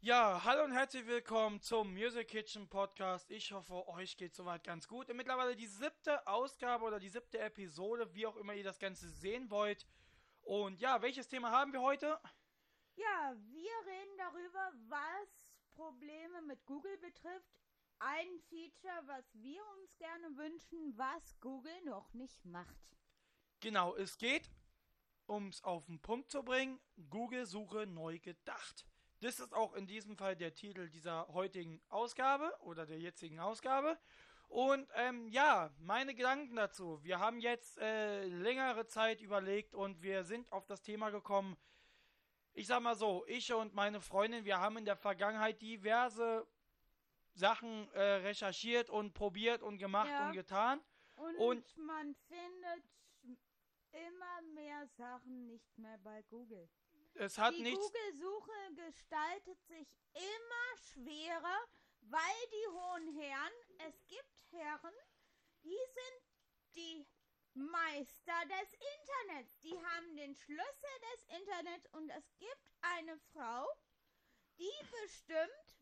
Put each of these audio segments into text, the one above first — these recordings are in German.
Ja, hallo und herzlich willkommen zum Music Kitchen Podcast. Ich hoffe, euch geht soweit ganz gut. Mittlerweile die 7. Ausgabe oder die 7. Episode, wie auch immer ihr das Ganze sehen wollt. Und ja, welches Thema haben wir heute? Ja, wir reden darüber, was Probleme mit Google betrifft. Ein Feature, was wir uns gerne wünschen, was Google noch nicht macht. Genau, es geht, um es auf den Punkt zu bringen, Google-Suche neu gedacht. Das ist auch in diesem Fall der Titel dieser heutigen Ausgabe oder der jetzigen Ausgabe. Und ja, meine Gedanken dazu. Wir haben jetzt längere Zeit überlegt und wir sind auf das Thema gekommen. Ich sag mal so, ich und meine Freundin, wir haben in der Vergangenheit diverse Sachen recherchiert und probiert und gemacht und Ja, getan. Und und man findet immer mehr Sachen nicht mehr bei Google. es hat Die nichts. Google-Suche gestaltet sich immer schwerer, weil die hohen Herren, es gibt Herren, die sind die Meister des Internets. Die haben den Schlüssel des Internets und es gibt eine Frau, die bestimmt,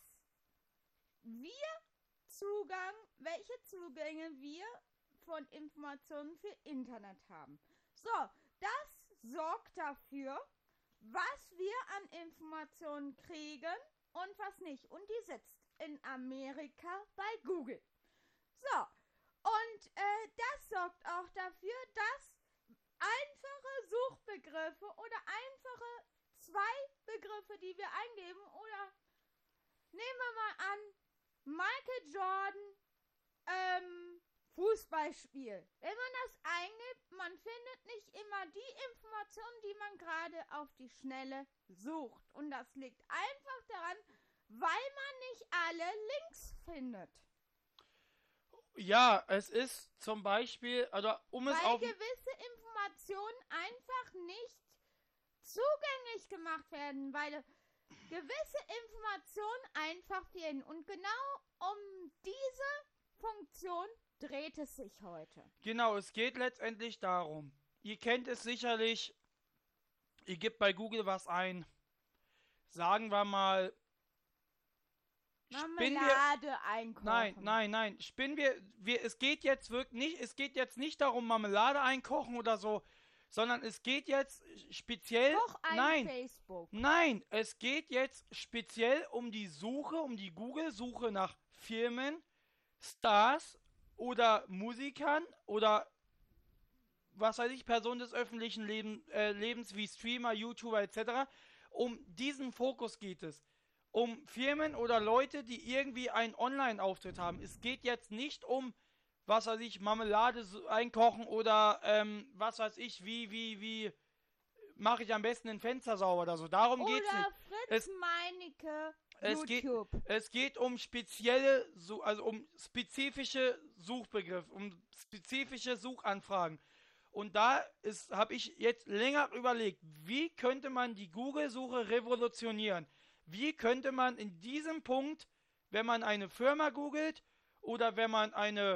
wir welche Zugänge wir von Informationen für Internet haben. So, das sorgt dafür, was wir an Informationen kriegen und was nicht. Und die sitzt in Amerika bei Google. So, und das sorgt auch dafür, dass einfache Suchbegriffe oder einfache zwei Begriffe, die wir eingeben, oder nehmen wir mal an, Michael Jordan, Fußballspiel. Wenn man das eingibt, man findet nicht immer die Informationen, die man gerade auf die Schnelle sucht. Und das liegt einfach daran, weil man nicht alle Links findet. Ja, es ist zum Beispiel, oder um es Weil auf. gewisse Informationen einfach nicht zugänglich gemacht werden, weil gewisse Informationen einfach fehlen. Und genau um diese Funktion dreht es sich heute. Genau, es geht letztendlich darum. Ihr kennt es sicherlich, ihr gebt bei Google was ein. Sagen wir mal, spinnen wir. Marmelade Nein, einkochen. nein, nein. Spinnen wir. Es geht jetzt wirklich nicht. Es geht jetzt nicht darum, Marmelade einkochen oder so, sondern es geht jetzt speziell. Koch ein Nein, Facebook. nein. Es geht jetzt speziell um die Suche, um die Google-Suche nach Firmen, Stars oder Musikern oder was weiß ich, Personen des öffentlichen Lebens wie Streamer, YouTuber etc. Um diesen Fokus geht es. Um Firmen oder Leute, die irgendwie einen Online-Auftritt haben. Es geht jetzt nicht um, was weiß ich, Marmelade einkochen oder was weiß ich, wie mache ich am besten ein Fenster sauber oder so. Darum geht's nicht. Oder Fritz Es, Meinecke es geht, YouTube. es geht um spezielle, also um spezifische Suchbegriffe, um spezifische Suchanfragen. Und da habe ich jetzt länger überlegt, wie könnte man die Google-Suche revolutionieren? Wie könnte man in diesem Punkt, wenn man eine Firma googelt oder wenn man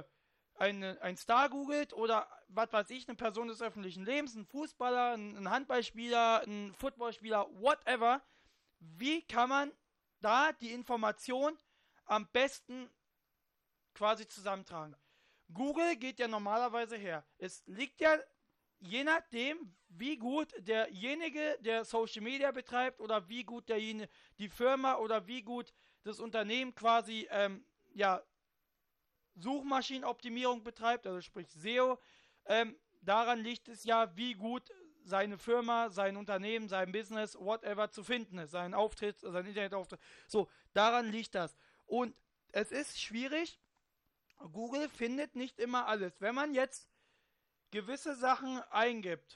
ein Star googelt oder was weiß ich, eine Person des öffentlichen Lebens, ein Fußballer, ein Handballspieler, ein Footballspieler, whatever, wie kann man da die Information am besten quasi zusammentragen? Google geht ja normalerweise her. Es liegt ja je nachdem, wie gut derjenige, der Social Media betreibt oder wie gut derjenige, die Firma oder wie gut das Unternehmen quasi ja, Suchmaschinenoptimierung betreibt, also sprich SEO, daran liegt es ja, wie gut seine Firma, sein Unternehmen, sein Business, whatever zu finden ist, sein Auftritt, sein Internetauftritt. So, daran liegt das. Und es ist schwierig. Google findet nicht immer alles. Wenn man jetzt gewisse Sachen eingibt,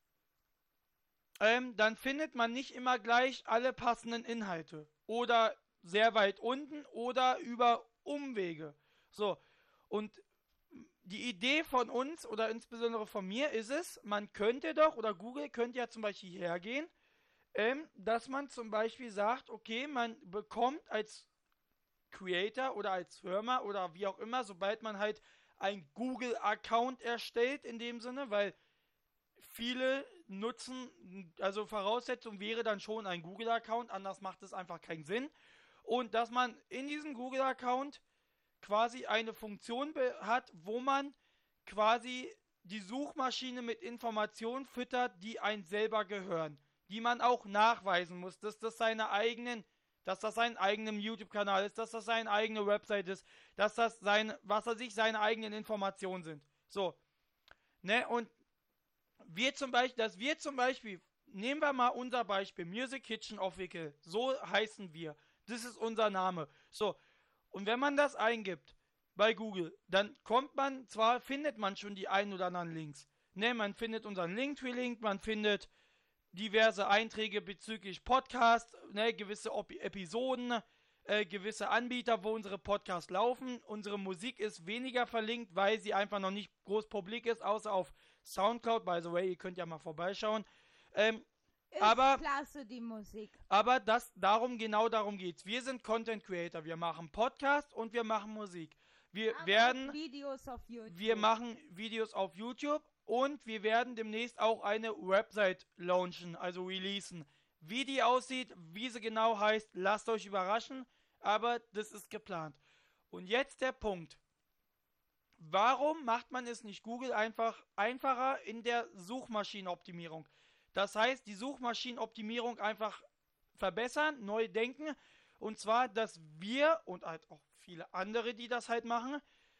dann findet man nicht immer gleich alle passenden Inhalte. Oder sehr weit unten oder über Umwege. So. Und die Idee von uns oder insbesondere von mir ist es, man könnte doch, oder Google könnte ja zum Beispiel hergehen, dass man zum Beispiel sagt, okay, man bekommt als Creator oder als Firma oder wie auch immer, sobald man halt ein Google-Account erstellt in dem Sinne, weil viele nutzen, also Voraussetzung wäre dann schon ein Google-Account, anders macht es einfach keinen Sinn. Und dass man in diesem Google-Account quasi eine Funktion hat, wo man quasi die Suchmaschine mit Informationen füttert, die einem selber gehören, die man auch nachweisen muss, dass das sein eigenem YouTube-Kanal ist, dass das seine eigene Website ist, dass das seine eigenen Informationen sind. So, ne, und nehmen wir mal unser Beispiel, Music Kitchen Official, so heißen wir, das ist unser Name. So, und wenn man das eingibt bei Google, dann findet man schon die ein oder anderen Links. Ne, man findet unseren Linktree-Link, man findet diverse Einträge bezüglich Podcast, ne, gewisse Episoden, gewisse Anbieter, wo unsere Podcasts laufen. Unsere Musik ist weniger verlinkt, weil sie einfach noch nicht groß publik ist, außer auf Soundcloud. By the way, ihr könnt ja mal vorbeischauen. Ist klasse, die Musik. Aber darum geht's. Wir sind Content Creator. Wir machen Podcast und wir machen Musik. Wir machen Videos auf YouTube und wir werden demnächst auch eine Website launchen, also releasen. Wie die aussieht, wie sie genau heißt, lasst euch überraschen, aber das ist geplant. Und jetzt der Punkt. Warum macht man es nicht Google einfacher in der Suchmaschinenoptimierung? Das heißt, die Suchmaschinenoptimierung einfach verbessern, neu denken. Und zwar, dass wir und halt auch viele andere, die das halt machen,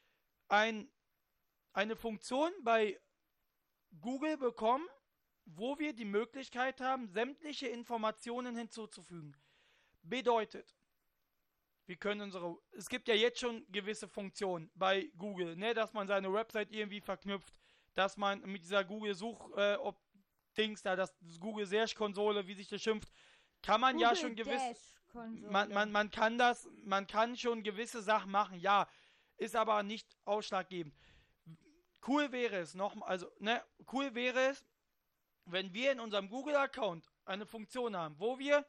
eine Funktion bei Google bekommen, wo wir die Möglichkeit haben, sämtliche Informationen hinzuzufügen. Bedeutet, es gibt ja jetzt schon gewisse Funktionen bei Google, ne, dass man seine Website irgendwie verknüpft, dass man mit dieser Google das Google Search Konsole, wie sich das schimpft, kann man Google ja schon man kann schon gewisse Sachen machen, ja, ist aber nicht ausschlaggebend. Cool wäre es, wenn wir in unserem Google-Account eine Funktion haben, wo wir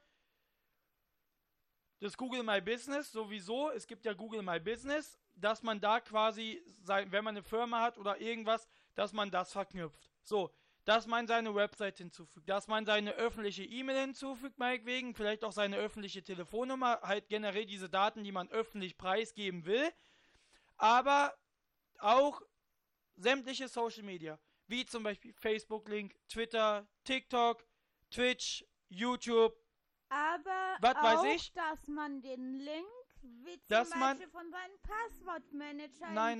das Google My Business sowieso, es gibt ja Google My Business, dass man da quasi, wenn man eine Firma hat oder irgendwas, dass man das verknüpft. So, dass man seine Website hinzufügt, dass man seine öffentliche E-Mail hinzufügt, meinetwegen, vielleicht auch seine öffentliche Telefonnummer, halt generell diese Daten, die man öffentlich preisgeben will, aber auch sämtliche Social Media, wie zum Beispiel Facebook-Link, Twitter, TikTok, Twitch, YouTube, aber was auch, weiß ich, dass man den Link, wie zum dass Beispiel von seinem Passwortmanager Nein.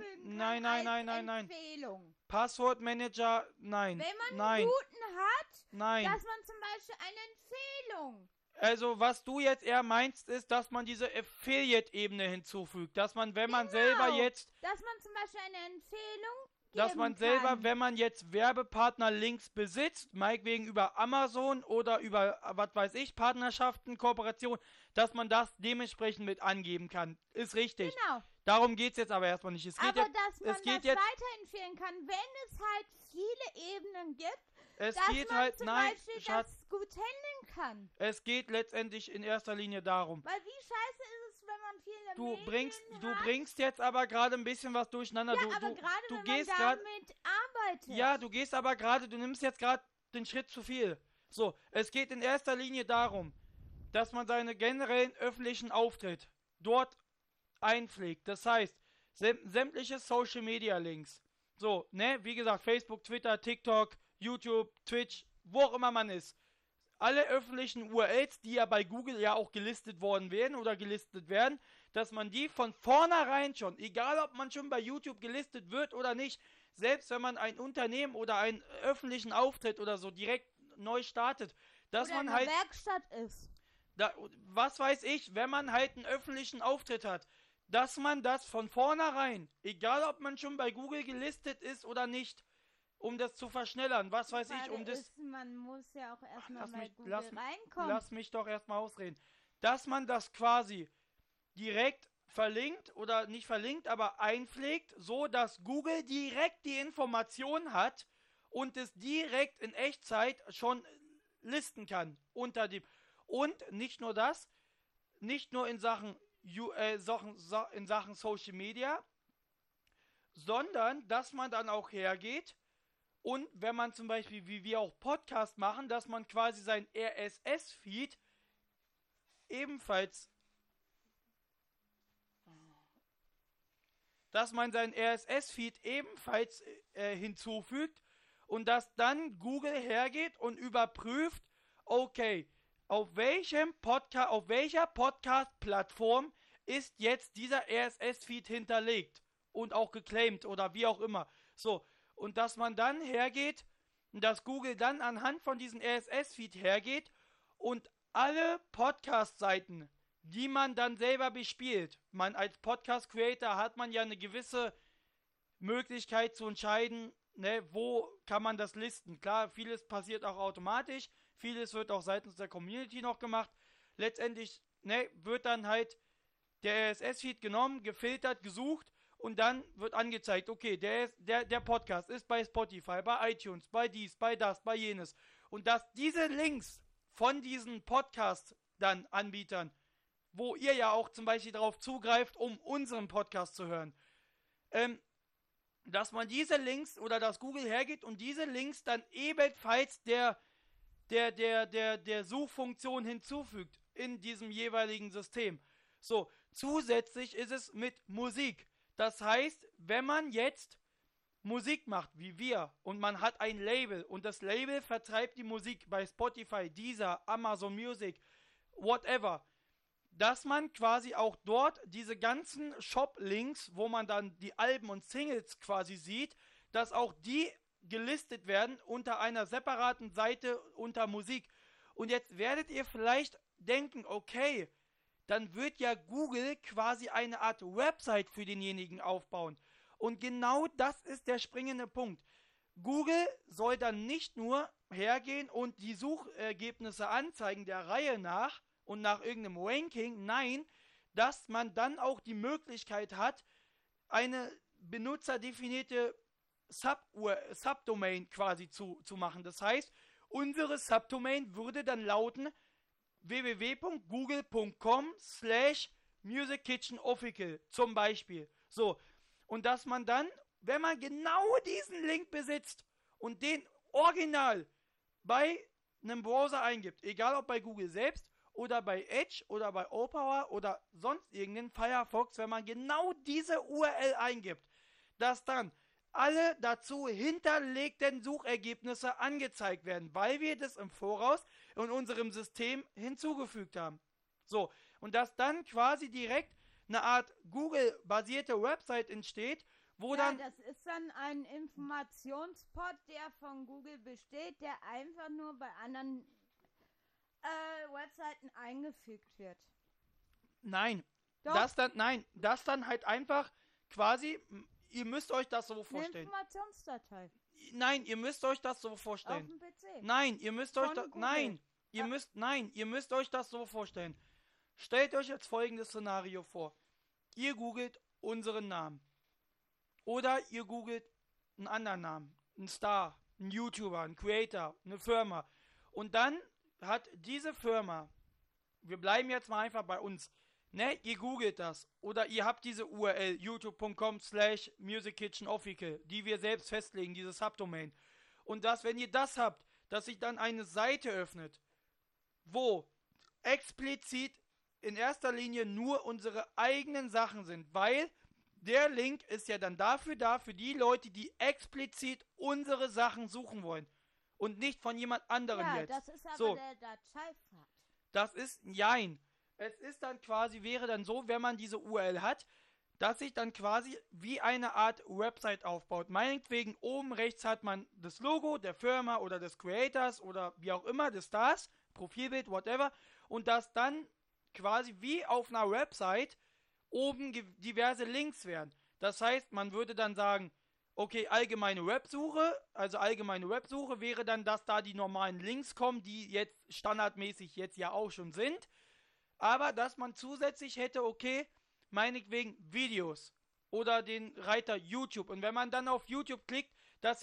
Empfehlung. Passwortmanager, nein. Wenn man nein. einen guten hat, Nein. dass man zum Beispiel eine Empfehlung. Also, was du jetzt eher meinst, ist, dass man diese Affiliate-Ebene hinzufügt. Dass man, wenn man Genau, selber jetzt, dass man zum Beispiel eine Empfehlung dass man geben selber, kann. wenn man jetzt Werbepartner-Links besitzt, meinetwegen über Amazon oder über, was weiß ich, Partnerschaften, Kooperationen, dass man das dementsprechend mit angeben kann. Ist richtig. Genau. Dass man das weiterempfehlen kann, wenn es halt viele Ebenen gibt, es dass geht man halt, zum nein, Beispiel Schatz, das gut handeln kann. es geht letztendlich in erster Linie darum. Weil wie scheiße ist es, wenn man viele Du Medien hat? bringst jetzt aber gerade ein bisschen was durcheinander. Ja, du aber gerade du wenn gehst man gerade, damit arbeitet. ja, du nimmst jetzt gerade den Schritt zu viel. So, es geht in erster Linie darum, dass man seinen generellen öffentlichen Auftritt dort einpflegt. Das heißt, sämtliche Social Media Links. So, ne, wie gesagt, Facebook, Twitter, TikTok, YouTube, Twitch, wo auch immer man ist. Alle öffentlichen URLs, die ja bei Google ja auch gelistet worden werden oder gelistet werden, dass man die von vornherein schon, egal ob man schon bei YouTube gelistet wird oder nicht, selbst wenn man ein Unternehmen oder einen öffentlichen Auftritt oder so direkt neu startet, dass oder man eine halt, Werkstatt ist. was weiß ich, wenn man halt einen öffentlichen Auftritt hat, dass man das von vornherein, egal ob man schon bei Google gelistet ist oder nicht, um das zu verschnellern, was weiß ich, Man muss ja auch erstmal bei Google lass reinkommen. mich doch erstmal ausreden. Dass man das quasi direkt verlinkt oder nicht verlinkt, aber einpflegt, so dass Google direkt die Information hat und es direkt in Echtzeit schon listen kann unter dem. Und nicht nur das, nicht nur in Sachen Social Media, sondern dass man dann auch hergeht Und wenn man zum Beispiel, wie wir auch Podcast machen, dass man quasi sein RSS-Feed ebenfalls, hinzufügt und dass dann Google hergeht und überprüft, okay, auf welcher Podcast-Plattform ist jetzt dieser RSS-Feed hinterlegt und auch geclaimed oder wie auch immer. So, und dass man dann hergeht, dass Google dann anhand von diesem RSS-Feed hergeht und alle Podcast-Seiten, die man dann selber bespielt, man als Podcast-Creator hat man ja eine gewisse Möglichkeit zu entscheiden, ne, wo kann man das listen. Klar, vieles passiert auch automatisch, vieles wird auch seitens der Community noch gemacht. Letztendlich, ne, wird dann halt der RSS-Feed genommen, gefiltert, gesucht und dann wird angezeigt, okay, der Podcast ist bei Spotify, bei iTunes, bei dies, bei das, bei jenes. Und dass diese Links von diesen Podcast dann Anbietern, wo ihr ja auch zum Beispiel darauf zugreift, um unseren Podcast zu hören, dass man diese Links oder dass Google hergeht und diese Links dann ebenfalls der Suchfunktion hinzufügt in diesem jeweiligen System. So, zusätzlich ist es mit Musik. Das heißt, wenn man jetzt Musik macht, wie wir, und man hat ein Label und das Label vertreibt die Musik bei Spotify, Deezer, Amazon Music, whatever, dass man quasi auch dort diese ganzen Shop-Links, wo man dann die Alben und Singles quasi sieht, dass auch die gelistet werden unter einer separaten Seite unter Musik. Und jetzt werdet ihr vielleicht denken, okay, dann wird ja Google quasi eine Art Website für denjenigen aufbauen. Und genau das ist der springende Punkt. Google soll dann nicht nur hergehen und die Suchergebnisse anzeigen der Reihe nach und nach irgendeinem Ranking, nein, dass man dann auch die Möglichkeit hat, eine benutzerdefinierte Subdomain quasi zu machen. Das heißt, unsere Subdomain würde dann lauten www.google.com/musickitchenofficial zum Beispiel. So, und dass man dann, wenn man genau diesen Link besitzt und den original bei einem Browser eingibt, egal ob bei Google selbst oder bei Edge oder bei Opera oder sonst irgendeinen Firefox, wenn man genau diese URL eingibt, dass dann alle dazu hinterlegten Suchergebnisse angezeigt werden, weil wir das im Voraus in unserem System hinzugefügt haben. So, und dass dann quasi direkt eine Art Google-basierte Website entsteht, wo Ja, dann... das ist dann ein Informationspot, der von Google besteht, der einfach nur bei anderen Webseiten eingefügt wird. Nein, Doch. das dann halt einfach quasi, ihr müsst euch das so vorstellen. Eine Informationsdatei. Nein, ihr müsst euch das so Auf vorstellen. dem PC. Nein, ihr müsst euch Von das, Google. ihr müsst euch das so vorstellen. Stellt euch jetzt folgendes Szenario vor. Ihr googelt unseren Namen. Oder ihr googelt einen anderen Namen. Einen Star, einen YouTuber, einen Creator, eine Firma. Und dann hat diese Firma, wir bleiben jetzt mal einfach bei uns, ne, ihr googelt das. Oder ihr habt diese URL, youtube.com/musickitchenofficial, die wir selbst festlegen, diese Subdomain. Und dass, wenn ihr das habt, dass sich dann eine Seite öffnet, wo explizit in erster Linie nur unsere eigenen Sachen sind, weil der Link ist ja dann dafür da, für die Leute, die explizit unsere Sachen suchen wollen und nicht von jemand anderem Ja, jetzt. das ist aber So, der Dateipfad. das ist, jein. Es ist dann quasi, wäre dann so, wenn man diese URL hat, dass sich dann quasi wie eine Art Website aufbaut. Meinetwegen oben rechts hat man das Logo der Firma oder des Creators oder wie auch immer, des Stars, Profilbild, whatever, und dass dann quasi wie auf einer Website oben diverse Links wären. Das heißt, man würde dann sagen, okay, allgemeine Websuche wäre dann, dass da die normalen Links kommen, die jetzt standardmäßig jetzt ja auch schon sind, aber dass man zusätzlich hätte, okay, meinetwegen Videos oder den Reiter YouTube, und wenn man dann auf YouTube klickt, dass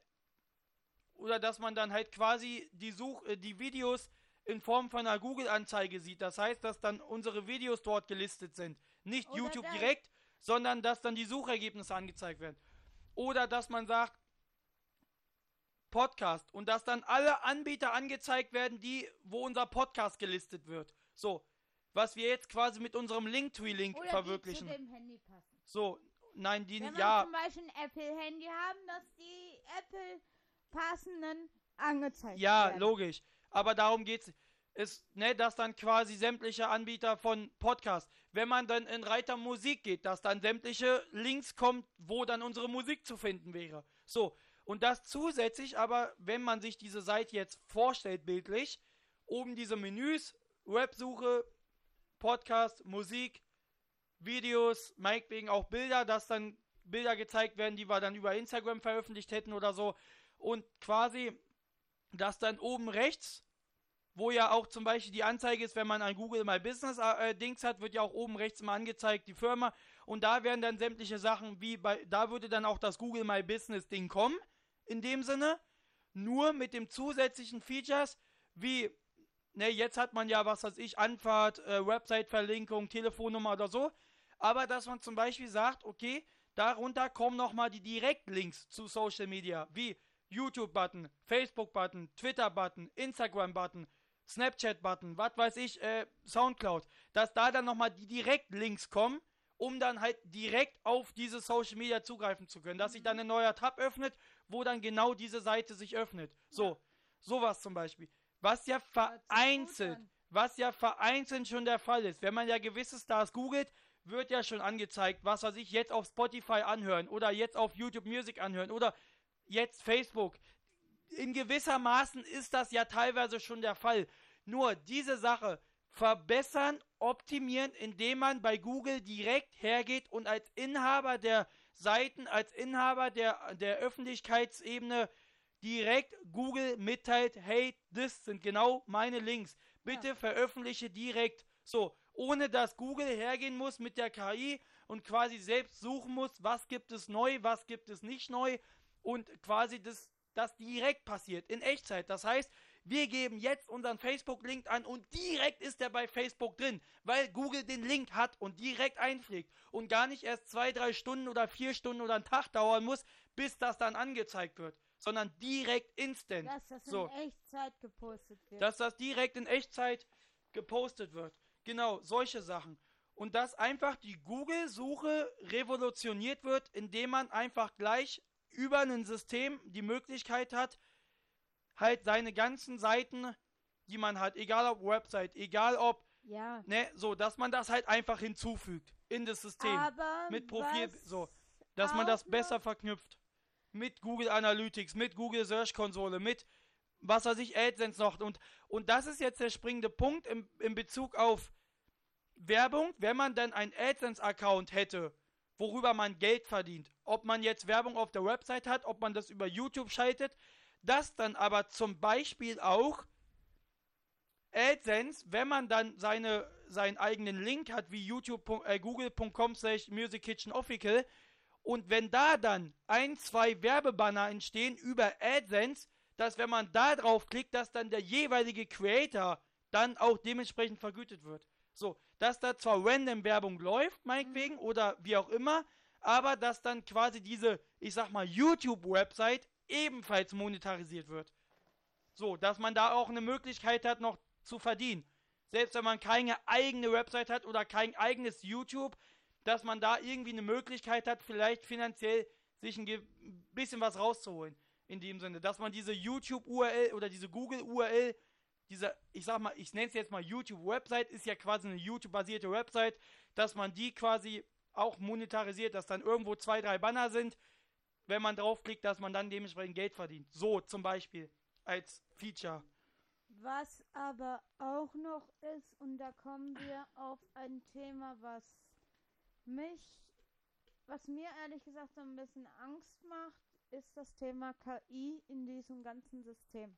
man dann halt quasi die Videos in Form von einer Google-Anzeige sieht. Das heißt, dass dann unsere Videos dort gelistet sind. Nicht Oder YouTube das. direkt, sondern dass dann die Suchergebnisse angezeigt werden. Oder dass man sagt, Podcast und dass dann alle Anbieter angezeigt werden, wo unser Podcast gelistet wird. So, was wir jetzt quasi mit unserem Linktree-Link Oder verwirklichen. die zu dem Handy passen. So, nein, die Wenn nicht, wir ja. zum Beispiel ein Apple-Handy haben, dass die Apple-passenden angezeigt Ja, werden. logisch. Aber darum geht's. Dass dann quasi sämtliche Anbieter von Podcasts, wenn man dann in Reiter Musik geht, dass dann sämtliche Links kommt, wo dann unsere Musik zu finden wäre. So. Und das zusätzlich aber, wenn man sich diese Seite jetzt vorstellt, bildlich, oben diese Menüs, Websuche, Podcast, Musik, Videos, meinetwegen auch Bilder, dass dann Bilder gezeigt werden, die wir dann über Instagram veröffentlicht hätten oder so. Und quasi, dass dann oben rechts, wo ja auch zum Beispiel die Anzeige ist, wenn man ein Google My Business Dings hat, wird ja auch oben rechts mal angezeigt, die Firma. Und da werden dann sämtliche Sachen da würde dann auch das Google My Business Ding kommen, in dem Sinne. Nur mit dem zusätzlichen Features, wie, jetzt hat man ja, was weiß ich, Anfahrt, Website-Verlinkung, Telefonnummer oder so. Aber dass man zum Beispiel sagt, okay, darunter kommen nochmal die Direktlinks zu Social Media, wie YouTube-Button, Facebook-Button, Twitter-Button, Instagram-Button, Snapchat-Button, was weiß ich, Soundcloud, dass da dann nochmal die Direktlinks kommen, um dann halt direkt auf diese Social Media zugreifen zu können, dass sich dann ein neuer Tab öffnet, wo dann genau diese Seite sich öffnet. So, sowas zum Beispiel. Was ja vereinzelt schon der Fall ist. Wenn man ja gewisse Stars googelt, wird ja schon angezeigt, was weiß ich, jetzt auf Spotify anhören oder jetzt auf YouTube Music anhören oder jetzt Facebook. In gewisser Maßen ist das ja teilweise schon der Fall. Nur diese Sache verbessern, optimieren, indem man bei Google direkt hergeht und als Inhaber der Seiten, als Inhaber der Öffentlichkeitsebene direkt Google mitteilt, hey, das sind genau meine Links. Bitte veröffentliche direkt. So, ohne dass Google hergehen muss mit der KI und quasi selbst suchen muss, was gibt es neu, was gibt es nicht neu und quasi das direkt passiert, in Echtzeit. Das heißt, wir geben jetzt unseren Facebook-Link an und direkt ist er bei Facebook drin, weil Google den Link hat und direkt einpflegt und gar nicht erst 2, 3 Stunden oder 4 Stunden oder einen Tag dauern muss, bis das dann angezeigt wird, sondern direkt instant. Dass das in Echtzeit gepostet wird. Dass das direkt in Echtzeit gepostet wird. Genau, solche Sachen. Und dass einfach die Google-Suche revolutioniert wird, indem man einfach gleich über ein System die Möglichkeit hat, halt seine ganzen Seiten, die man hat, egal ob Website, egal ob, dass man das halt einfach hinzufügt in das System. Aber mit Profil, dass man das besser verknüpft. Mit Google Analytics, mit Google Search Konsole, mit, was weiß ich, AdSense noch. Und das ist jetzt der springende Punkt in Bezug auf Werbung, wenn man dann einen AdSense-Account hätte, worüber man Geld verdient. Ob man jetzt Werbung auf der Website hat, ob man das über YouTube schaltet, dass dann aber zum Beispiel auch AdSense, wenn man dann seinen eigenen Link hat, wie google.com/musickitchenofficial, und wenn da dann 1, 2 Werbebanner entstehen über AdSense, dass wenn man da drauf klickt, dass dann der jeweilige Creator dann auch dementsprechend vergütet wird. So, dass da zwar random Werbung läuft, meinetwegen, oder wie auch immer, aber dass dann quasi diese, ich sag mal, YouTube-Website ebenfalls monetarisiert wird. So, dass man da auch eine Möglichkeit hat, noch zu verdienen. Selbst wenn man keine eigene Website hat oder kein eigenes YouTube, dass man da irgendwie eine Möglichkeit hat, vielleicht finanziell sich ein bisschen was rauszuholen. In dem Sinne, dass man diese YouTube-URL oder diese Google-URL, ich sag mal, ich nenne es jetzt mal YouTube-Website, ist ja quasi eine YouTube-basierte Website, dass man die quasi auch monetarisiert, dass dann irgendwo 2, 3 Banner sind, wenn man draufklickt, dass man dann dementsprechend Geld verdient. So zum Beispiel als Feature. Was aber auch noch ist, und da kommen wir auf ein Thema, was mir ehrlich gesagt so ein bisschen Angst macht, ist das Thema KI in diesem ganzen System.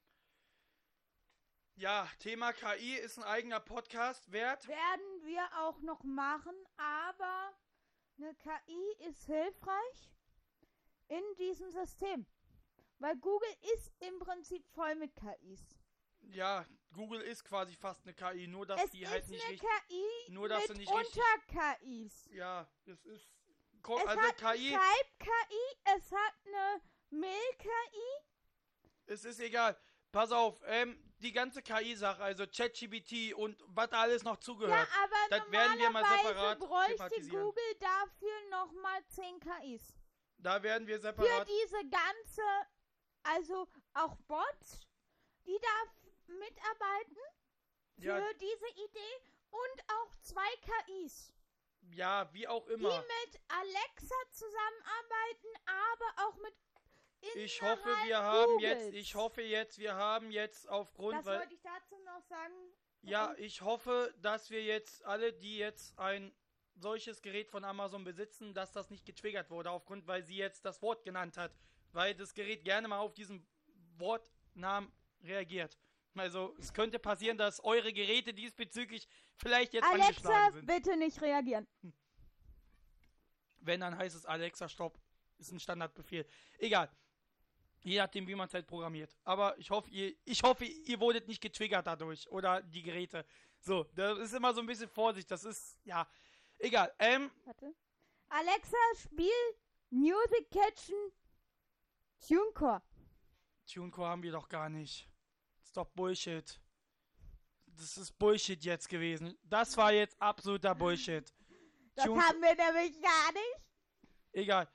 Ja, Thema KI ist ein eigener Podcast wert. Werden wir auch noch machen, aber eine KI ist hilfreich in diesem System. Weil Google ist im Prinzip voll mit KIs. Ja, Google ist quasi fast eine KI, nur dass die halt nicht richtig... KI nur dass sie nicht richtig... KIs. Ja, das ist... Es hat KI... eine Schreib-KI, es hat eine Mail-KI Es ist egal. Pass auf, die ganze KI-Sache, also ChatGPT und was da alles noch Ja, zugehört, aber das werden wir mal separat bräuchte thematisieren. Google dafür nochmal 10 KIs. Da werden wir Für separat... diese ganze, also auch Bots, die da mitarbeiten, für Ja, diese Idee und auch 2 KIs, ja, wie auch die immer. mit Alexa zusammenarbeiten, aber auch mit Ich hoffe, innerhalb wir haben Googles. wir haben jetzt aufgrund, Das weil... wollte ich dazu noch sagen. Ja, Und ich hoffe, dass wir jetzt alle, die jetzt ein solches Gerät von Amazon besitzen, dass das nicht getriggert wurde, aufgrund, weil sie jetzt das Wort genannt hat. Weil das Gerät gerne mal auf diesen Wortnamen reagiert. Also, es könnte passieren, dass eure Geräte diesbezüglich vielleicht jetzt Alexa, angeschlagen sind. bitte nicht reagieren. Wenn, dann heißt es Alexa, stopp. Ist ein Standardbefehl. Egal. Je nachdem, wie man es halt programmiert. Aber ich hoffe, ihr wurdet nicht getriggert dadurch. Oder die Geräte. So, das ist immer so ein bisschen Vorsicht. Das ist, ja, egal. Warte. Alexa, spiel Music Kitchen TuneCore. TuneCore haben wir doch gar nicht. Das ist doch Bullshit. Das ist Bullshit jetzt gewesen. Das war jetzt absoluter Bullshit. Das haben wir nämlich gar nicht. Egal.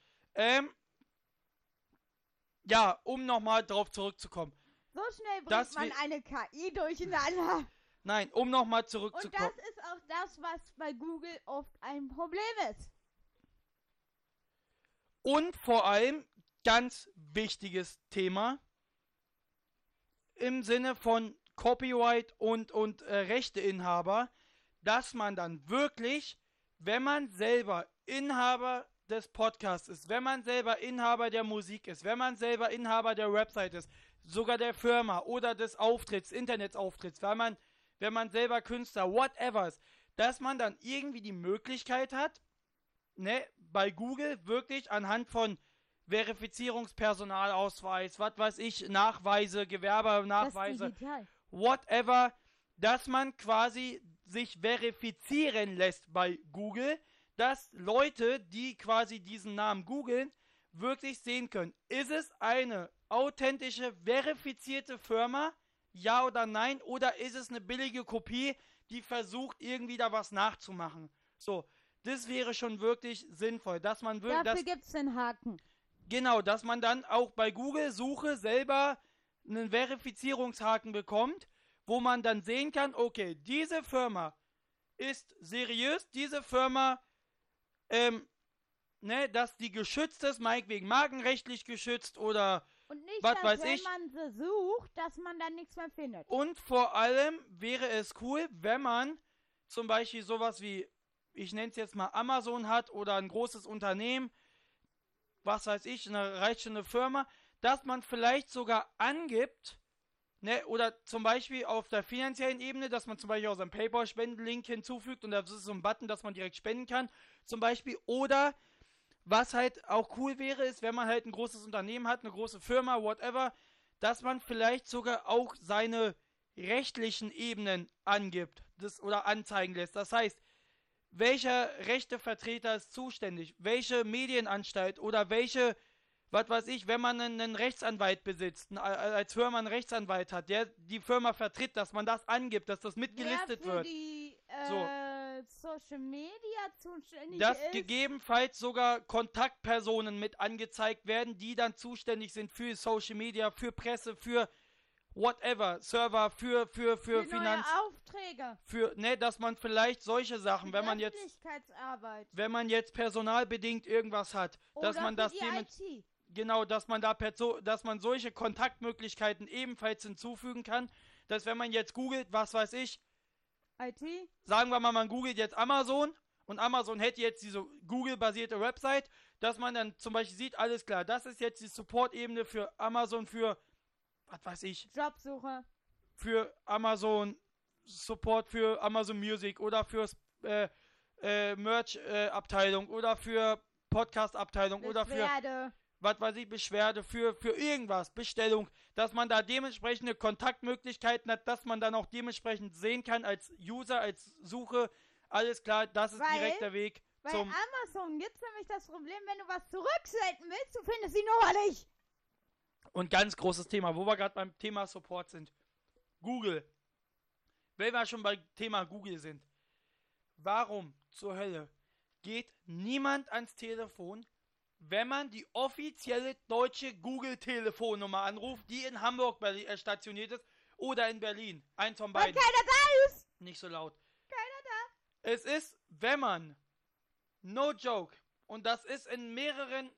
Ja, um nochmal drauf zurückzukommen. So schnell bringt man eine KI durcheinander. Nein, um nochmal Und zurückzukommen. das ist auch das, was bei Google oft ein Problem ist. Und vor allem, ganz wichtiges Thema, im Sinne von Copyright und Rechteinhaber, dass man dann wirklich, wenn man selber Inhaber des Podcasts ist, wenn man selber Inhaber der Musik ist, wenn man selber Inhaber der Website ist, sogar der Firma oder des Auftritts, Internetauftritts, wenn man selber Künstler, whatever ist, dass man dann irgendwie die Möglichkeit hat, ne, bei Google wirklich anhand von Verifizierungspersonalausweis, was weiß ich, Nachweise, Gewerbernachweise, Das ist digital. whatever, dass man quasi sich verifizieren lässt bei Google, dass Leute, die quasi diesen Namen googeln, wirklich sehen können, ist es eine authentische, verifizierte Firma, ja oder nein, oder ist es eine billige Kopie, die versucht, irgendwie da was nachzumachen. So, das wäre schon wirklich sinnvoll, dass man wirklich... Dafür gibt es den Haken. Genau, dass man dann auch bei Google-Suche selber einen Verifizierungshaken bekommt, wo man dann sehen kann, okay, diese Firma ist seriös, diese Firma, dass die geschützt ist, meinetwegen markenrechtlich geschützt oder Und nicht, was dass weiß wenn ich. man sie sucht, dass man dann nichts mehr findet. Und vor allem wäre es cool, wenn man zum Beispiel sowas wie, ich nenne es jetzt mal Amazon hat oder ein großes Unternehmen, was weiß ich, eine reichende Firma, dass man vielleicht sogar angibt, ne, oder zum Beispiel auf der finanziellen Ebene, dass man zum Beispiel auch so einen PayPal-Spendenlink hinzufügt und das ist so ein Button, dass man direkt spenden kann, zum Beispiel, oder was halt auch cool wäre, ist, wenn man halt ein großes Unternehmen hat, eine große Firma, whatever, dass man vielleicht sogar auch seine rechtlichen Ebenen angibt, oder anzeigen lässt. Das heißt, welcher Rechtevertreter ist zuständig, welche Medienanstalt oder welche, was weiß ich, wenn man einen Rechtsanwalt besitzt, als Firma einen Rechtsanwalt hat, der die Firma vertritt, dass man das angibt, dass das mitgelistet Wer für wird. die So. Social Media zuständig Dass ist. gegebenenfalls sogar Kontaktpersonen mit angezeigt werden, die dann zuständig sind für Social Media, für Presse, für whatever, Server, für Finanz, neue Aufträge. dass man vielleicht solche Sachen, wenn man Öffentlichkeitsarbeit. wenn man jetzt personalbedingt irgendwas hat, dass Oder man für das die IT. genau, dass man dass man solche Kontaktmöglichkeiten ebenfalls hinzufügen kann, dass wenn man jetzt googelt, was weiß ich, IT? sagen wir mal, man googelt jetzt Amazon und Amazon hätte jetzt diese Google-basierte Website, dass man dann zum Beispiel sieht, alles klar, das ist jetzt die Support-Ebene für Amazon für, was weiß ich, Jobsuche. für Amazon Support für Amazon Music oder für Merch-Abteilung oder für Podcast-Abteilung oder für, Beschwerde. was weiß ich, Beschwerde, für irgendwas, Bestellung, dass man da dementsprechende Kontaktmöglichkeiten hat, dass man dann auch dementsprechend sehen kann als User, als Suche, alles klar, das ist direkt der Weg Bei zum... Amazon gibt es nämlich das Problem, wenn du was zurücksenden willst, du findest die Nummer nicht. Und ganz großes Thema, wo wir gerade beim Thema Support sind. Google. Wenn wir schon beim Thema Google sind. Warum zur Hölle geht niemand ans Telefon, wenn man die offizielle deutsche Google-Telefonnummer anruft, die in Hamburg stationiert ist oder in Berlin? Eins von Weil beiden. keiner da ist. Nicht so laut. Keiner da. Es ist, wenn man, no joke, und das ist in mehreren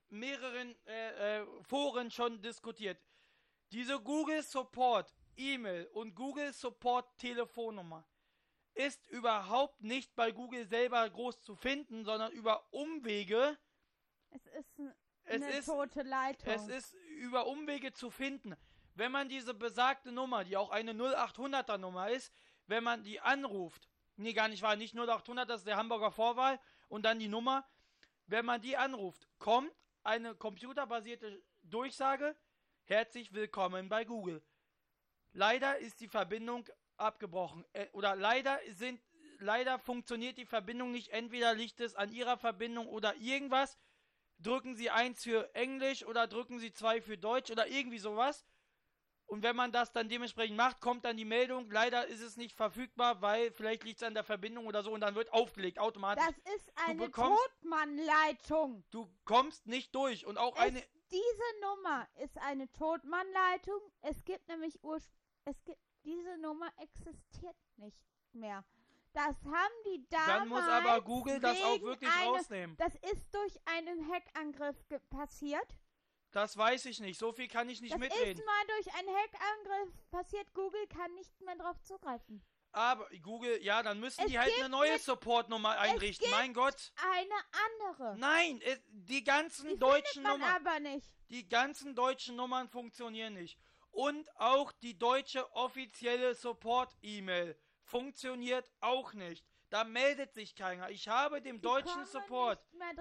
Foren schon diskutiert, diese Google Support E-Mail und Google Support Telefonnummer ist überhaupt nicht bei Google selber groß zu finden, sondern über Umwege. Es ist eine tote Leitung. Es ist über Umwege zu finden. Wenn man diese besagte Nummer, die auch eine 0800er Nummer ist, wenn man die anruft, nee, gar nicht wahr, nicht 0800, das ist der Hamburger Vorwahl und dann die Nummer, wenn man die anruft, kommt eine computerbasierte Durchsage, herzlich willkommen bei Google. Leider ist die Verbindung abgebrochen. Leider funktioniert die Verbindung nicht. Entweder liegt es an Ihrer Verbindung oder irgendwas. Drücken Sie 1 für Englisch oder drücken Sie 2 für Deutsch oder irgendwie sowas. Und wenn man das dann dementsprechend macht, kommt dann die Meldung, leider ist es nicht verfügbar, weil vielleicht liegt es an der Verbindung oder so und dann wird aufgelegt automatisch. Das ist eine Totmannleitung. Du kommst nicht durch und auch Diese Nummer ist eine Totmannleitung. Es gibt nämlich diese Nummer existiert nicht mehr. Das haben die damals. Dann muss aber Google das auch wirklich rausnehmen. Das ist durch einen Hackangriff passiert. Das weiß ich nicht. So viel kann ich nicht mitreden. Das ist mal durch einen Hackangriff passiert. Google kann nicht mehr drauf zugreifen. Aber Google, ja, dann müssen die halt eine neue Supportnummer einrichten. Mein Gott. Eine andere. Nein, die ganzen Die deutschen findet man Nummern. aber nicht. Die ganzen deutschen Nummern funktionieren nicht. Und auch die deutsche offizielle Support-E-Mail funktioniert auch nicht. Da meldet sich keiner. Ich habe dem deutschen Support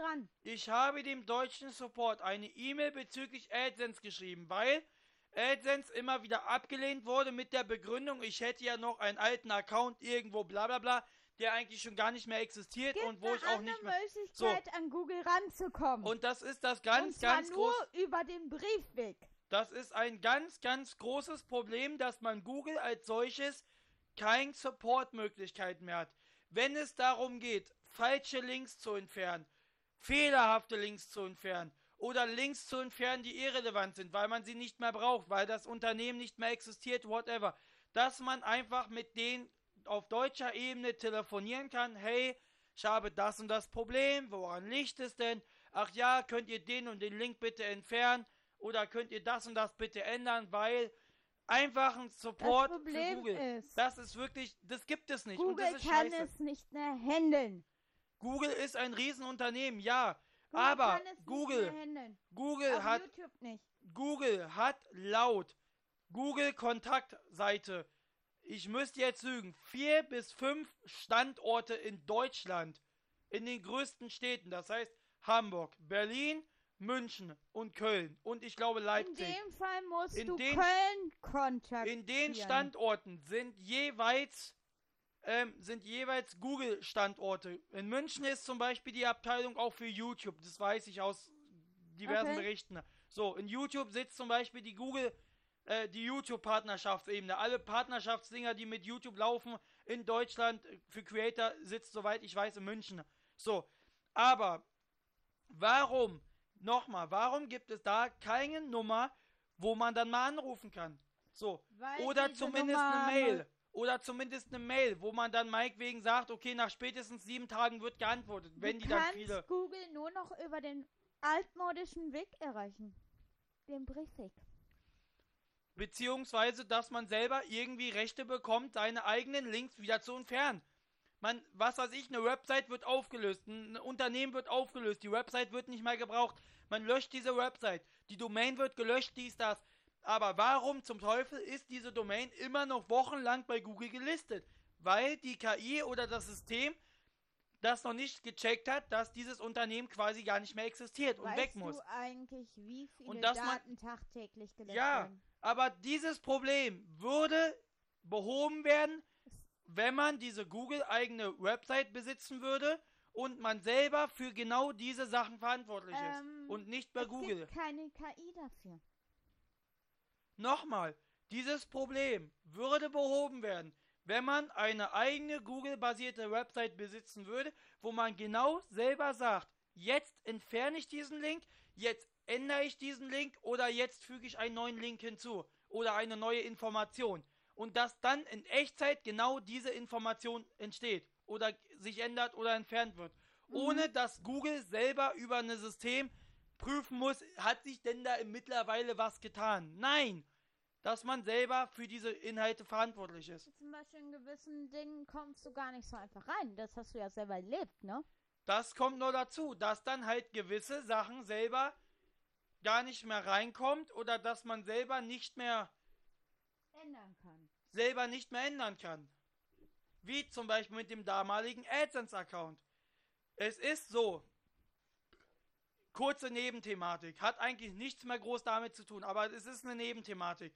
eine E-Mail bezüglich AdSense geschrieben, weil AdSense immer wieder abgelehnt wurde mit der Begründung, ich hätte ja noch einen alten Account irgendwo bla bla bla, der eigentlich schon gar nicht mehr existiert und wo ich auch nicht mehr... Möglichkeit, an Google ranzukommen. Und das ist das ganz nur über den Briefweg. Das ist ein ganz, ganz großes Problem, dass man Google als solches keine Support-Möglichkeiten mehr hat. Wenn es darum geht, falsche Links zu entfernen, fehlerhafte Links zu entfernen oder Links zu entfernen, die irrelevant sind, weil man sie nicht mehr braucht, weil das Unternehmen nicht mehr existiert, whatever, dass man einfach mit denen auf deutscher Ebene telefonieren kann, hey, ich habe das und das Problem, woran liegt es denn? Ach ja, könnt ihr den und den Link bitte entfernen oder könnt ihr das und das bitte ändern, weil einfach ein Support für Google. Das ist wirklich, das gibt es nicht. Google und das ist kann scheiße. es nicht mehr handeln. Google ist ein Riesenunternehmen, ja. Aber Google hat laut Google Kontaktseite, ich müsste jetzt lügen, 4 bis 5 Standorte in Deutschland, in den größten Städten, das heißt Hamburg, Berlin, München und Köln und ich glaube Leipzig. In dem Fall musst du Köln kontaktieren. In den Standorten sind jeweils Google-Standorte. In München ist zum Beispiel die Abteilung auch für YouTube. Das weiß ich aus diversen Berichten. So, in YouTube sitzt zum Beispiel die die YouTube-Partnerschaftsebene. Alle Partnerschaftsdinger, die mit YouTube laufen in Deutschland für Creator, sitzt, soweit ich weiß, in München. So, aber warum gibt es da keine Nummer, wo man dann mal anrufen kann? So, oder zumindest eine Mail, wo man dann meinetwegen sagt, okay, nach spätestens 7 Tagen wird geantwortet, wenn die dann viele... Du kannst Google nur noch über den altmodischen Weg erreichen. Den Briefweg. Beziehungsweise, dass man selber irgendwie Rechte bekommt, seine eigenen Links wieder zu entfernen. Was weiß ich, eine Website wird aufgelöst, ein Unternehmen wird aufgelöst, die Website wird nicht mehr gebraucht, man löscht diese Website, die Domain wird gelöscht, dies, das. Aber warum zum Teufel ist diese Domain immer noch wochenlang bei Google gelistet? Weil die KI oder das System das noch nicht gecheckt hat, dass dieses Unternehmen quasi gar nicht mehr existiert und weg muss. Weißt du eigentlich, wie viele Daten tagtäglich gelöscht werden? Ja, aber dieses Problem würde behoben werden, wenn man diese Google-eigene Website besitzen würde und man selber für genau diese Sachen verantwortlich ist und nicht bei Google. Es gibt keine KI dafür. Nochmal, dieses Problem würde behoben werden, wenn man eine eigene Google-basierte Website besitzen würde, wo man genau selber sagt, jetzt entferne ich diesen Link, jetzt ändere ich diesen Link oder jetzt füge ich einen neuen Link hinzu oder eine neue Information. Und dass dann in Echtzeit genau diese Information entsteht oder sich ändert oder entfernt wird. Ohne dass Google selber über ein System prüfen muss, hat sich denn da mittlerweile was getan? Nein! Dass man selber für diese Inhalte verantwortlich ist. Zum Beispiel in gewissen Dingen kommst du gar nicht so einfach rein. Das hast du ja selber erlebt, ne? Das kommt nur dazu, dass dann halt gewisse Sachen selber gar nicht mehr reinkommt oder dass man selber nicht mehr ändern kann. Wie zum Beispiel mit dem damaligen AdSense-Account. Es ist so, kurze Nebenthematik, hat eigentlich nichts mehr groß damit zu tun, aber es ist eine Nebenthematik.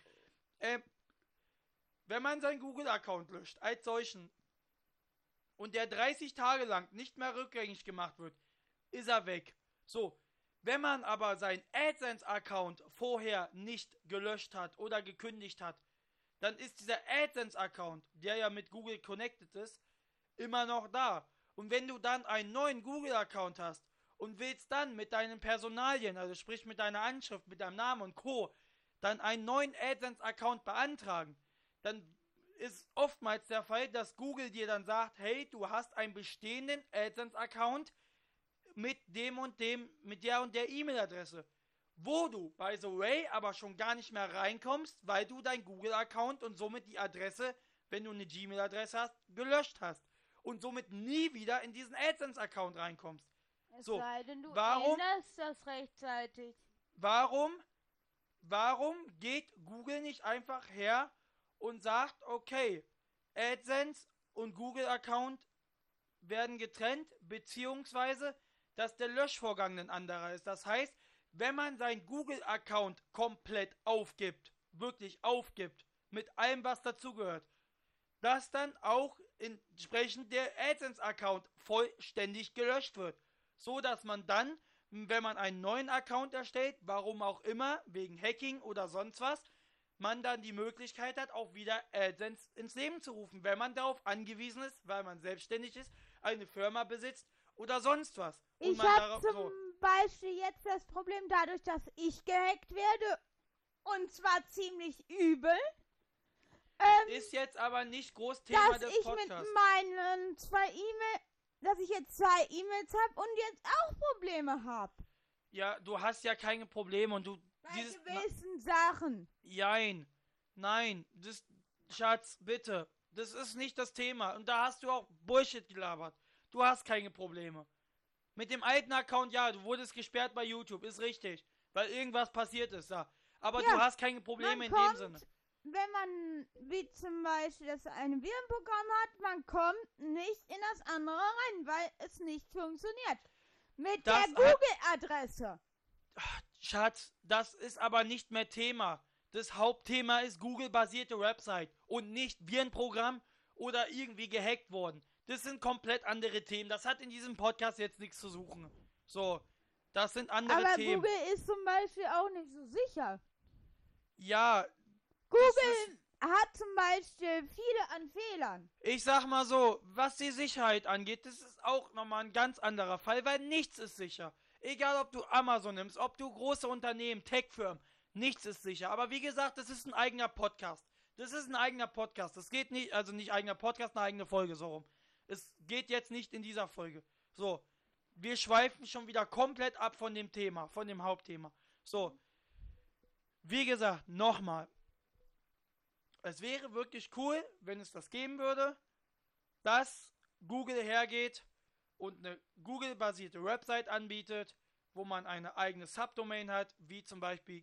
Wenn man seinen Google-Account löscht, als solchen, und der 30 Tage lang nicht mehr rückgängig gemacht wird, ist er weg. So, wenn man aber seinen AdSense-Account vorher nicht gelöscht hat oder gekündigt hat, dann ist dieser AdSense-Account, der ja mit Google connected ist, immer noch da. Und wenn du dann einen neuen Google-Account hast und willst dann mit deinen Personalien, also sprich mit deiner Anschrift, mit deinem Namen und Co., dann einen neuen AdSense-Account beantragen, dann ist oftmals der Fall, dass Google dir dann sagt, hey, du hast einen bestehenden AdSense-Account mit dem und dem, mit der und der E-Mail-Adresse, wo du, by the way, aber schon gar nicht mehr reinkommst, weil du dein Google-Account und somit die Adresse, wenn du eine Gmail-Adresse hast, gelöscht hast und somit nie wieder in diesen AdSense-Account reinkommst. Es So, sei denn, du warum- änderst das rechtzeitig. Warum geht Google nicht einfach her und sagt, okay, AdSense und Google-Account werden getrennt, beziehungsweise, dass der Löschvorgang ein anderer ist. Das heißt, wenn man seinen Google-Account komplett aufgibt, wirklich aufgibt, mit allem, was dazugehört, dass dann auch entsprechend der AdSense-Account vollständig gelöscht wird. So dass man dann, wenn man einen neuen Account erstellt, warum auch immer, wegen Hacking oder sonst was, man dann die Möglichkeit hat, auch wieder AdSense ins Leben zu rufen, wenn man darauf angewiesen ist, weil man selbstständig ist, eine Firma besitzt oder sonst was. Und Ich habe zum Beispiel jetzt das Problem dadurch, dass ich gehackt werde, und zwar ziemlich übel, ist jetzt aber nicht groß Thema dass des ich Podcasts. mit meinen dass ich jetzt 2 E-Mails habe und jetzt auch Probleme habe. Ja, du hast ja keine Probleme und du Bei gewissen Sachen. Jein. Nein, Schatz, bitte. Das ist nicht das Thema. Und da hast du auch Bullshit gelabert. Du hast keine Probleme. Mit dem alten Account, ja, du wurdest gesperrt bei YouTube, ist richtig. Weil irgendwas passiert ist, ja. Aber Ja, du hast keine Probleme in dem Sinne. Wenn man, wie zum Beispiel, das ein Virenprogramm hat, man kommt nicht in das andere rein, weil es nicht funktioniert. Mit der Google-Adresse. Schatz, das ist aber nicht mehr Thema. Das Hauptthema ist Google-basierte Website und nicht Virenprogramm oder irgendwie gehackt worden. Das sind komplett andere Themen. Das hat in diesem Podcast jetzt nichts zu suchen. So, das sind andere Themen. Aber Google ist zum Beispiel auch nicht so sicher. Ja. Google hat zum Beispiel viele an Fehlern. Ich sag mal so, was die Sicherheit angeht, das ist auch nochmal ein ganz anderer Fall, weil nichts ist sicher. Egal, ob du Amazon nimmst, ob du große Unternehmen, Tech-Firmen, nichts ist sicher. Aber wie gesagt, das ist ein eigener Podcast. Das ist ein eigener Podcast. Das geht nicht, also nicht eigener Podcast, eine eigene Folge, so rum. Es geht jetzt nicht in dieser Folge. So, wir schweifen schon wieder komplett ab von dem Thema, von dem Hauptthema. So, wie gesagt, nochmal. Es wäre wirklich cool, wenn es das geben würde, dass Google hergeht und eine Google-basierte Website anbietet, wo man eine eigene Subdomain hat, wie zum Beispiel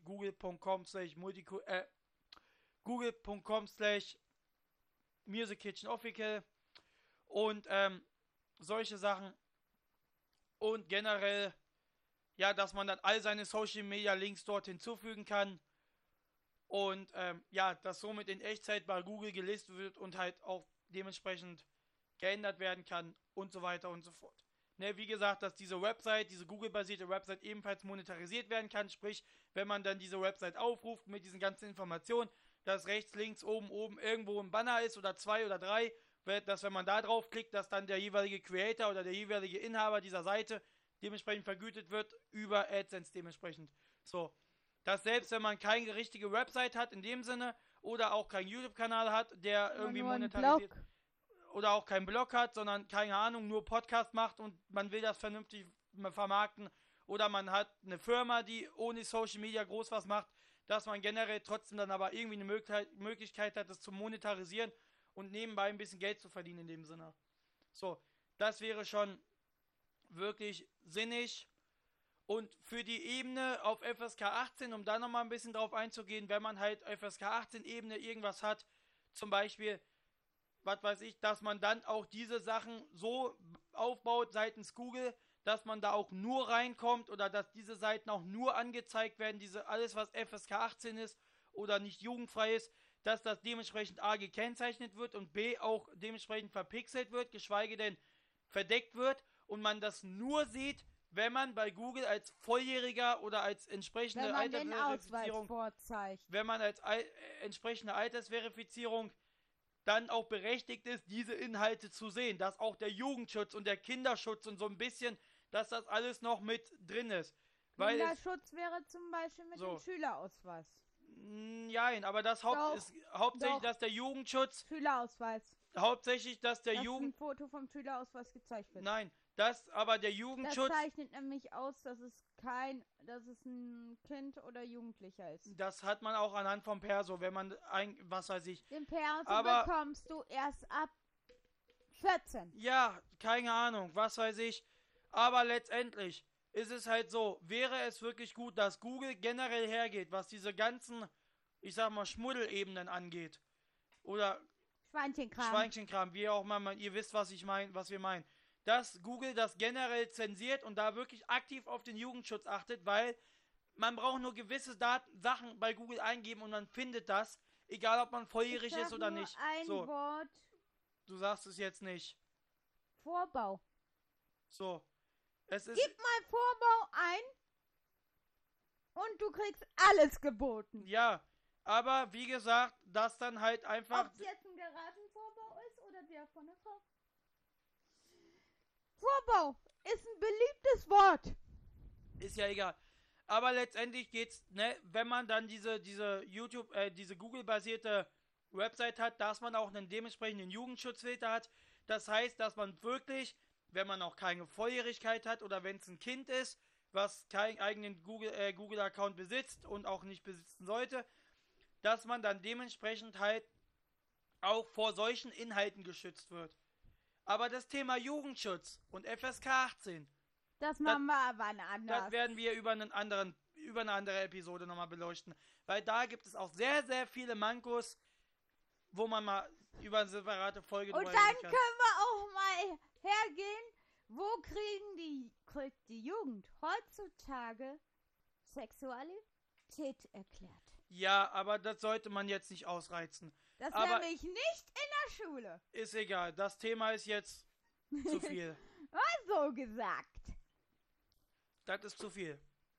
google.com/musickitchenofficial und solche Sachen. Und generell, ja, dass man dann all seine Social Media Links dort hinzufügen kann. Und ja, das somit in Echtzeit bei Google gelistet wird und halt auch dementsprechend geändert werden kann und so weiter und so fort. Ne, wie gesagt, dass diese Website, diese Google-basierte Website ebenfalls monetarisiert werden kann. Sprich, wenn man dann diese Website aufruft mit diesen ganzen Informationen, dass rechts, links, oben irgendwo ein Banner ist oder 2 oder 3, dass wenn man da draufklickt, dass dann der jeweilige Creator oder der jeweilige Inhaber dieser Seite dementsprechend vergütet wird über AdSense dementsprechend. So, dass selbst wenn man keine richtige Website hat in dem Sinne oder auch keinen YouTube-Kanal hat, der irgendwie monetarisiert oder auch keinen Blog hat, sondern keine Ahnung, nur Podcast macht und man will das vernünftig vermarkten oder man hat eine Firma, die ohne Social Media groß was macht, dass man generell trotzdem dann aber irgendwie eine Möglichkeit hat, das zu monetarisieren und nebenbei ein bisschen Geld zu verdienen in dem Sinne. So, das wäre schon wirklich sinnig. Und für die Ebene auf FSK 18, um da nochmal ein bisschen drauf einzugehen, wenn man halt FSK 18 Ebene irgendwas hat, zum Beispiel, was weiß ich, dass man dann auch diese Sachen so aufbaut seitens Google, dass man da auch nur reinkommt oder dass diese Seiten auch nur angezeigt werden, alles was FSK 18 ist oder nicht jugendfrei ist, dass das dementsprechend A gekennzeichnet wird und B auch dementsprechend verpixelt wird, geschweige denn verdeckt wird und man das nur sieht, wenn man bei Google als Volljähriger oder als entsprechende Altersverifizierung, wenn man als entsprechende Altersverifizierung dann auch berechtigt ist, diese Inhalte zu sehen, dass auch der Jugendschutz und der Kinderschutz und so ein bisschen, dass das alles noch mit drin ist. Weil Kinderschutz wäre zum Beispiel mit dem Schülerausweis. Nein, aber das ist hauptsächlich, dass der Jugendschutz... Schülerausweis. Hauptsächlich, dass der ein Foto vom Schülerausweis gezeigt wird. Nein, aber der Jugendschutz... Das zeichnet nämlich aus, dass es ein Kind oder Jugendlicher ist. Das hat man auch anhand vom Perso, wenn man was weiß ich. Den Perso bekommst du erst ab 14. Ja, keine Ahnung, was weiß ich. Aber letztendlich ist es halt so, wäre es wirklich gut, dass Google generell hergeht, was diese ganzen, ich sag mal, Schmuddelebenen angeht. Oder Schweinchenkram, wie auch mal, ihr wisst, was wir meinen. Dass Google das generell zensiert und da wirklich aktiv auf den Jugendschutz achtet, weil man braucht nur gewisse Sachen bei Google eingeben und man findet das, egal ob man volljährig ist oder nicht. Ein Wort. Du sagst es jetzt nicht. Vorbau. So. Gib mal Vorbau ein und du kriegst alles geboten. Ja, aber wie gesagt, das dann halt einfach... Ob es jetzt ein Garagenvorbau ist oder der von der Frau. Vorbau ist ein beliebtes Wort. Ist ja egal. Aber letztendlich geht's, ne, wenn man dann diese Google-basierte Website hat, dass man auch einen dementsprechenden Jugendschutzfilter hat. Das heißt, dass man wirklich, wenn man auch keine Volljährigkeit hat oder wenn es ein Kind ist, was keinen eigenen Google-Account besitzt und auch nicht besitzen sollte, dass man dann dementsprechend halt auch vor solchen Inhalten geschützt wird. Aber das Thema Jugendschutz und FSK 18, das machen wir aber anders. Das werden wir über eine andere Episode nochmal beleuchten. Weil da gibt es auch sehr, sehr viele Mankos, wo man mal über eine separate Folge drüber reden kann. Und dann können wir auch mal hergehen, wo kriegt die Jugend heutzutage Sexualität erklärt. Ja, aber das sollte man jetzt nicht ausreizen. Das nämlich nicht in der Schule. Ist egal, das Thema ist jetzt zu viel. Was so gesagt? Das ist zu viel.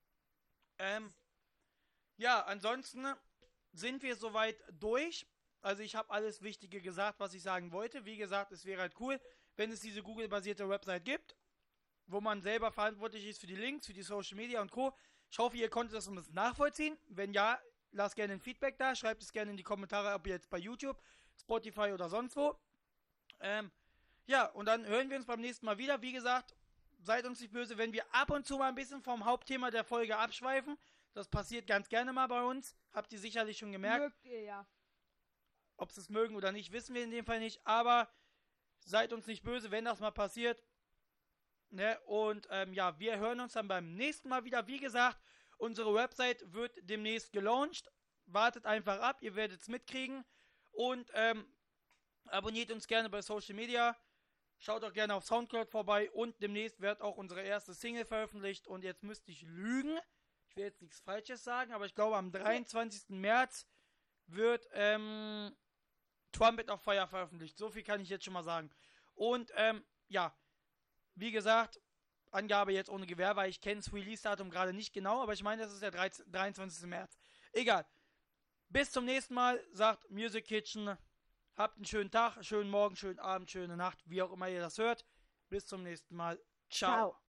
Ja, ansonsten sind wir soweit durch. Also ich habe alles Wichtige gesagt, was ich sagen wollte. Wie gesagt, es wäre halt cool, wenn es diese Google-basierte Website gibt, wo man selber verantwortlich ist für die Links, für die Social Media und Co. Ich hoffe, ihr konntet das ein bisschen nachvollziehen. Wenn ja, lasst gerne ein Feedback da. Schreibt es gerne in die Kommentare, ob ihr jetzt bei YouTube, Spotify oder sonst wo. Ja, und dann hören wir uns beim nächsten Mal wieder. Wie gesagt, seid uns nicht böse, wenn wir ab und zu mal ein bisschen vom Hauptthema der Folge abschweifen. Das passiert ganz gerne mal bei uns. Habt ihr sicherlich schon gemerkt. Mögt ihr ja. Ob sie es mögen oder nicht, wissen wir in dem Fall nicht. Aber seid uns nicht böse, wenn das mal passiert. Ne? Und ja, wir hören uns dann beim nächsten Mal wieder. Wie gesagt, unsere Website wird demnächst gelauncht. Wartet einfach ab, ihr werdet es mitkriegen. Und abonniert uns gerne bei Social Media. Schaut auch gerne auf Soundcloud vorbei. Und demnächst wird auch unsere erste Single veröffentlicht. Und jetzt müsste ich lügen. Ich will jetzt nichts Falsches sagen, aber ich glaube am 23. März wird Trumpet of Fire veröffentlicht. So viel kann ich jetzt schon mal sagen. Und ja, wie gesagt, Angabe jetzt ohne Gewähr, weil ich kenne das Release-Datum gerade nicht genau, aber ich meine, das ist der 23. März. Egal. Bis zum nächsten Mal, sagt Music Kitchen. Habt einen schönen Tag, schönen Morgen, schönen Abend, schöne Nacht, wie auch immer ihr das hört. Bis zum nächsten Mal. Ciao. Ciao.